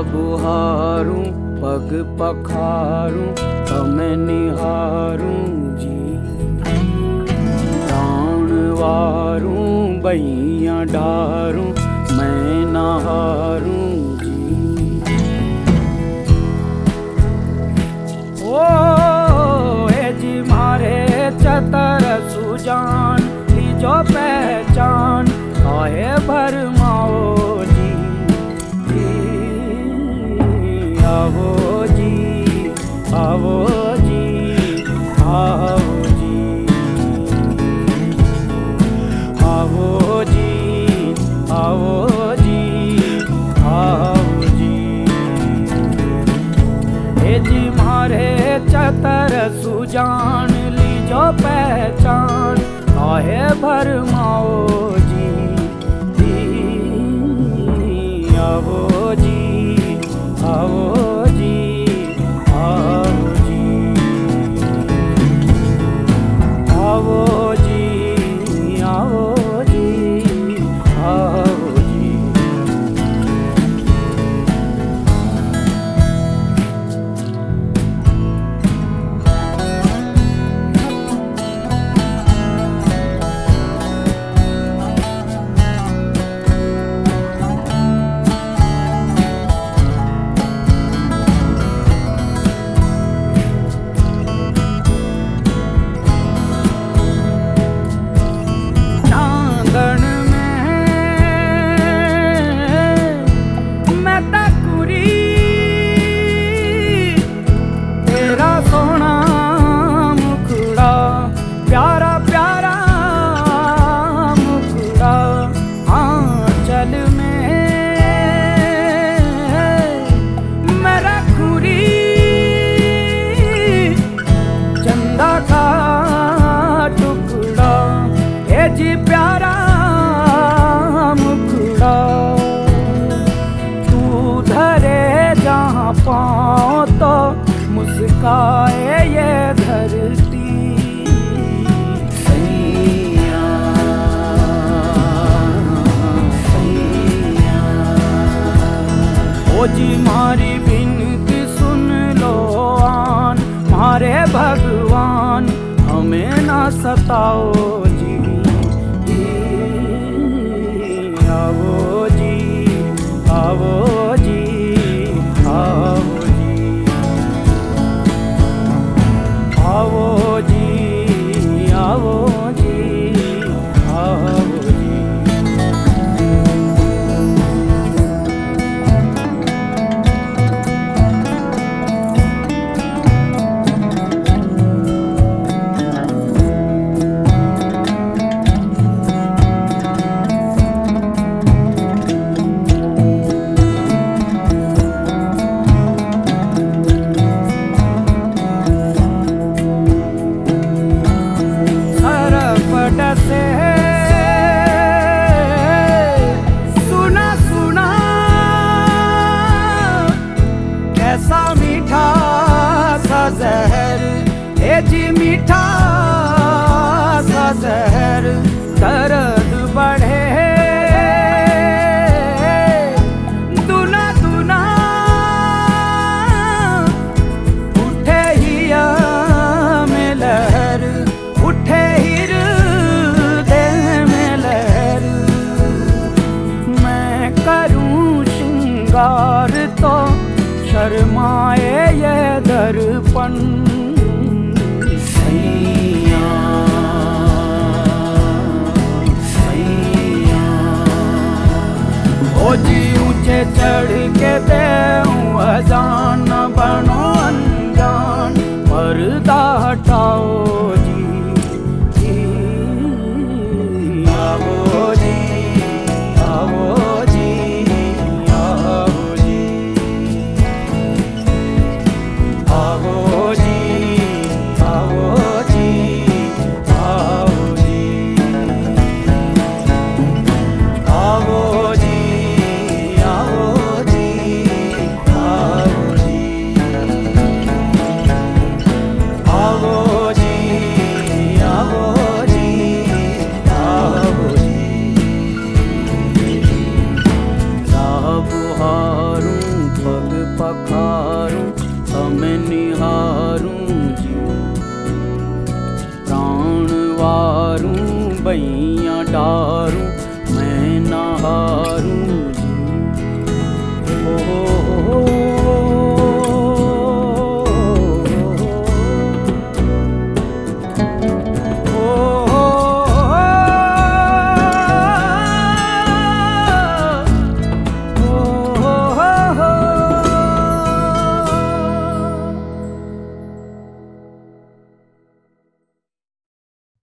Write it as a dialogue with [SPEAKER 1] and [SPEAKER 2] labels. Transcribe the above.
[SPEAKER 1] बुहारूं पग पखारूं तमें निहारूं जी। प्राण वारूं बइया डारूं मैं नहारूं जी। ओ ए जी मारे चतर सुजान लीजो पहचान काहे भरमाओ जी। आवो जी आवो जी आओ जी आवो जी आओ जी आओ जी। हे जी मारे चतर सुजान लीजो पहचान काहे भरमाओ जी। आवो जी आओ जी आओ जी आओ जी आओ जी आओ जी। जी प्यारा मुखड़ा तू धरे जहाँ पाँव तो मुस्काए ये धरती। सैया सैया ओ जी मारी बिनती सुन लो आन मारे भगवान हमें ना सताओ जी। आवो जी आवो जी आओ जी आओ जी आओ जी आओ जी। सुना सुना कैसा मीठा सा जहर हे जी मीठा सा जहर दर्द बढ़े दुना दुना उठे हिया में लहर उठे श्रृंगार तो शर्माए ये दर्पण। सैया सैया ओ जी ऊंचे चढ़ के देऊं अजान बनो अनजान पर्दा हटाओ जी। आवो जी आवो जी आओ जी आओ जी आओ जी आओ जी आओ जी आओ जी। दुनिया डारूं मैं ना हारूं जी। ओ